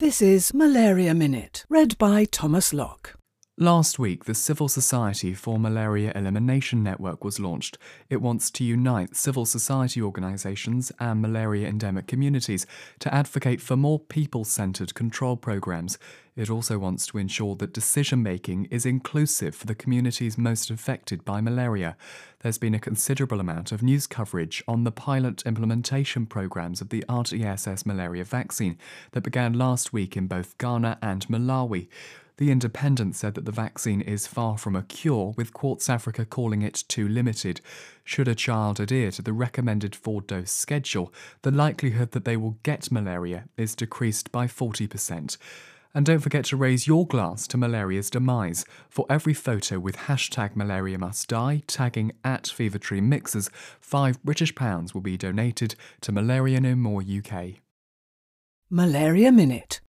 This is Malaria Minute, read by Thomas Locke. Last week, the Civil Society for Malaria Elimination Network was launched. It wants to unite civil society organisations and malaria endemic communities to advocate for more people-centred control programmes. It also wants to ensure that decision-making is inclusive for the communities most affected by malaria. There's been a considerable amount of news coverage on the pilot implementation programmes of the RTSS malaria vaccine that began last week in both Ghana and Malawi. The Independent said that the vaccine is far from a cure, with Quartz Africa calling it too limited. Should a child adhere to the recommended 4-dose schedule, the likelihood that they will get malaria is decreased by 40%. And don't forget to raise your glass to malaria's demise. For every photo with hashtag Malaria Must Die, tagging at Fever Tree Mixers, £5 will be donated to Malaria No More UK. Malaria Minute.